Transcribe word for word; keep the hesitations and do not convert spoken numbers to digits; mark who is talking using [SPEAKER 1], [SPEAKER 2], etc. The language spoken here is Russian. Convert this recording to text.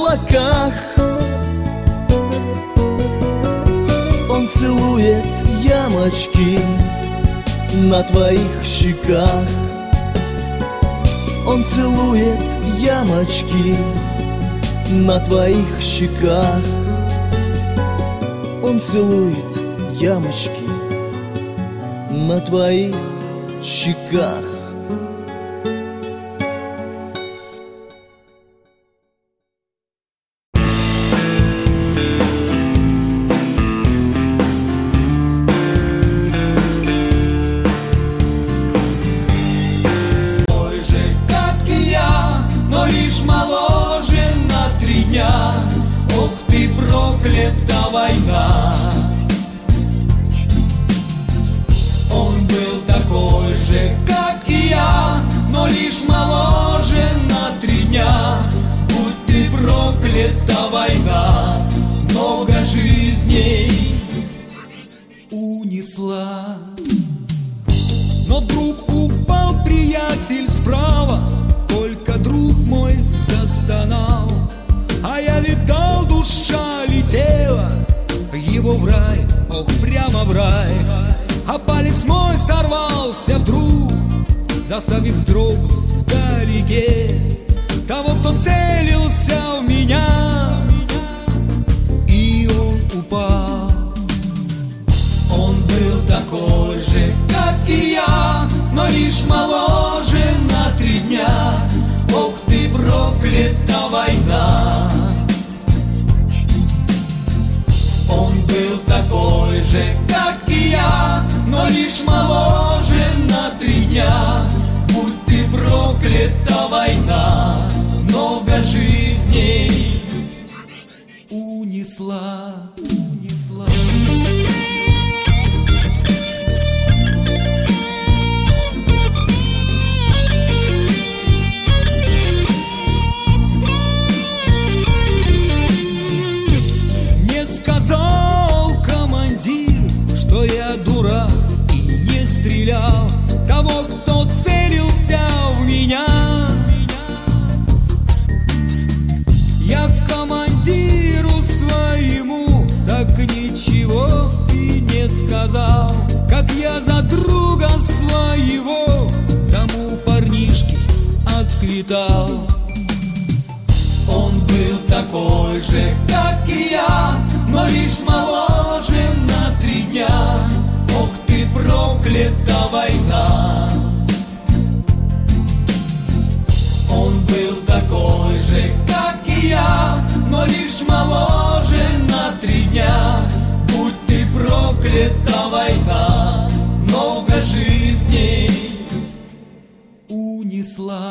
[SPEAKER 1] облаках. Он целует ямочки на твоих щеках. Он целует ямочки на твоих щеках. Он целует ямочки на твоих щеках.
[SPEAKER 2] Война. Он был такой же, как и я, но лишь моложе на три дня. Будь ты проклята, война, много жизней унесла. Но вдруг упал приятель справа, только друг мой застонал. А я видал, душа летела его в рай, ох, прямо в рай. А палец мой сорвался вдруг, заставив вздрогнуть вдалеке того, кто целился в меня. И он упал. Он был такой же, как и я, но лишь моложе на три дня. Ох ты, проклята война. Он был такой же, как и я, но лишь моложе на три дня. Будь ты проклята, война, много жизней унесла, унесла. Сказал командир, что я дурак и не стрелял того, кто целился в меня. Я командиру своему так ничего и не сказал, как я за друга своего тому парнишке отвитал. Он был такой же, как и я, но лишь моложе на три дня. Ох ты, проклята война. Он был такой же, как и я, но лишь моложе на три дня. Будь ты проклята война, много жизней унесла.